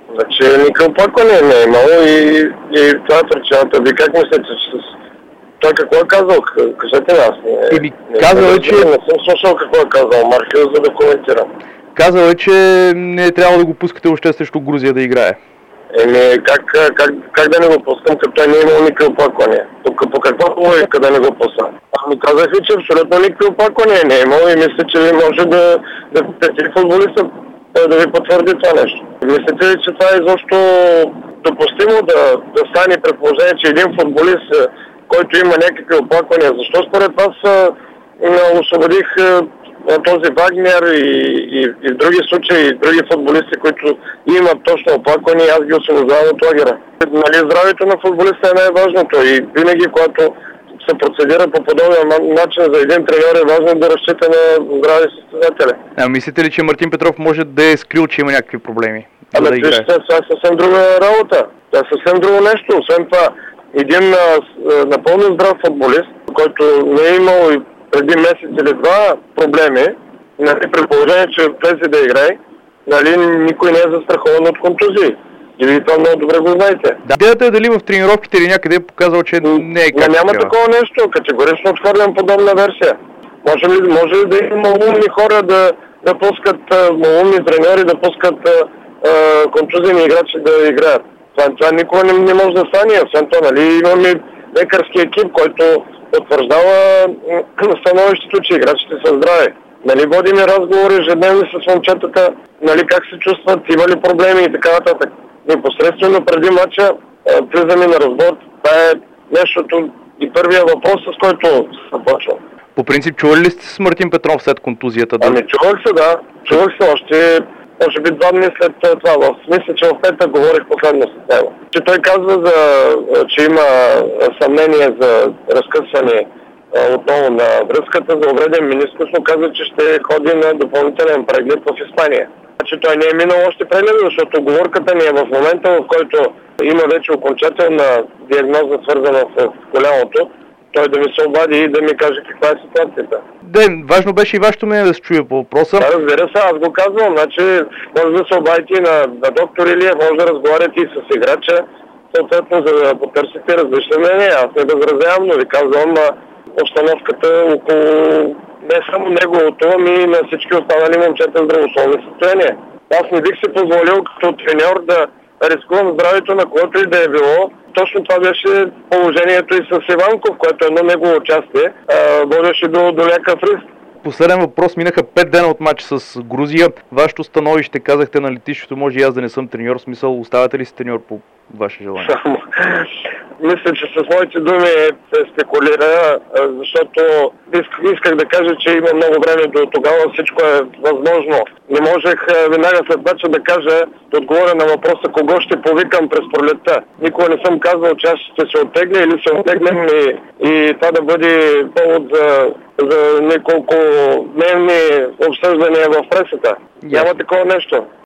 Значи никакво оплакване не е имало и това е причината. Вие как мислите, че той какво е казал? Кажете аз. Казал е, че... Не съм слушал какво е казал Мархил, за да коментирам. Казал е, че не е трябвало да го пускате още срещу Грузия да играе. Как да не го пускам, като той не е имал никакви оплаквания? По каква логика да не го пусна? Ами казах ви, че абсолютно никакви оплаквания не е имал и мисля, че ви може да питате футболиста да ви потвърди това нещо. Мислите ли, че това е изобщо допустимо да стане при положение, че един футболист, който има някакви оплаквания, защо според вас освободих този Вагнер и в други случаи, и други футболисти, които имат точно оплаквания, аз ги освобождавам от лагера. Нали, здравето на футболиста е най-важното и винаги, когато се процедира по подобен начин за един треньор, е важно да разчита на здрави състезатели. Мислите ли, че Мартин Петров може да е скрил, че има някакви проблеми? Това е съвсем друга работа. Това е съвсем друго нещо. Освен това, един напълно здрав футболист, който не е имал и преди месец или два проблеми, нали, при положение, че влезе да играе, нали, никой не е застрахован от контузии. И вие това много добре го знаете. Да, идеята е дали в тренировките или някъде е показал, че не е как. Няма такова нещо. Категорично отхвърлям подобна версия. Може ли да има умни хора да пускат, умни треньори да пускат контузини играчи да играят? Това никога не може да стане. Освен това, нали, имаме лекарски екип, който потвърждава становището, че играчите са здрави. Нали, водим разговори ежедневно с момчетата, нали, как се чувстват, има ли проблеми и така нататък. Непосредствено преди мача влизаме на разбор. Това е нещото и първия въпрос, с който започва. По принцип, чували ли сте с Мартин Петров след контузията? Ами чувах се, да. Чувах се още, може би 2 дни след това. Мисля, че в петък говорих последно с него. Че той казва, че има съмнение за разкъсване отново на връзката за увреден менискус, но каза, че ще ходи на допълнителен преглед в Испания. Значи той не е минал още преглед, защото оговорката ни е в момента, в който има вече окончателна диагноза, свързана с коляното, той да ми се обади и да ми каже каква е ситуацията. Да, важно беше и вашето мнение да се чуе по въпроса. Да, разбира се, аз го казвам. Значи, може да се обадите на доктор Илиев, може да разговаряте и с играча, съответно, за да потърсите различни мнения. Аз не възразявам, но ви казвам обстановката около не само неговото, ами и на всички останали момчета в здравословно състояние. Аз не бих си позволил като треньор да рискувам здравето на когото и да е било. Точно това беше положението и с Иванков, което е едно негово участие, водеше до някакъв риск. Последен въпрос. Минаха 5 дена от матч с Грузия. Вашето становище, казахте на летището, може и аз да не съм треньор, в смисъл, оставате ли си треньор по ваше желание? Мисля, че с моите думи се спекулира, защото исках да кажа, че има много време до тогава, всичко е възможно. Не можех веднага след мача да кажа, да отговоря на въпроса кого ще повикам през пролетта. Никога не съм казал, че аз ще се оттегля или се оттеглям и това да бъде повод за няколко дневни обсъждания в пресата. Няма такова нещо.